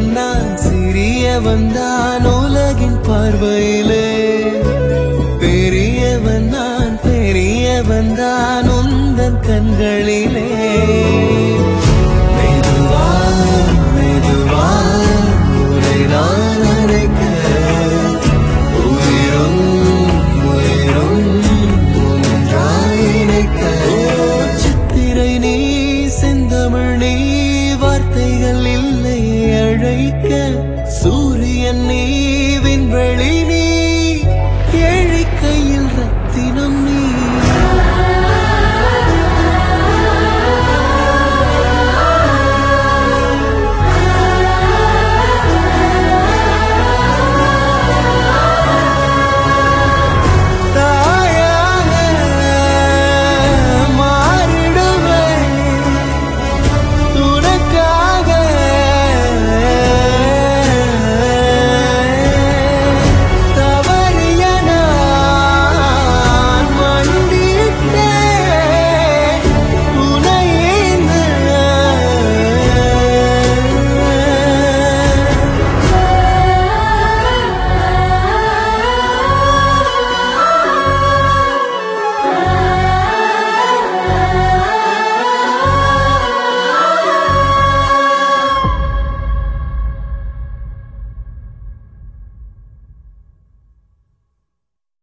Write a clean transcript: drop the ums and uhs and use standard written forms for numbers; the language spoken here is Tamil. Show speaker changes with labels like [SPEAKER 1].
[SPEAKER 1] பெரியவன் நான் சிறியவன் தான் உலகின் பார்வையிலே பெரியவன் நான் பெரியவன் தான் உந்தன் கண்களிலே மெதுவா மெதுவா உன்னை நான் அழைக்க உயிரும் உயிரும் ஒன்றாய் இணைக்க சித்திரை நீ செந்தமிழ் நீ வார்த்தைகள் இல்லை அழைக்க சூரியன் நீ விண்வெளி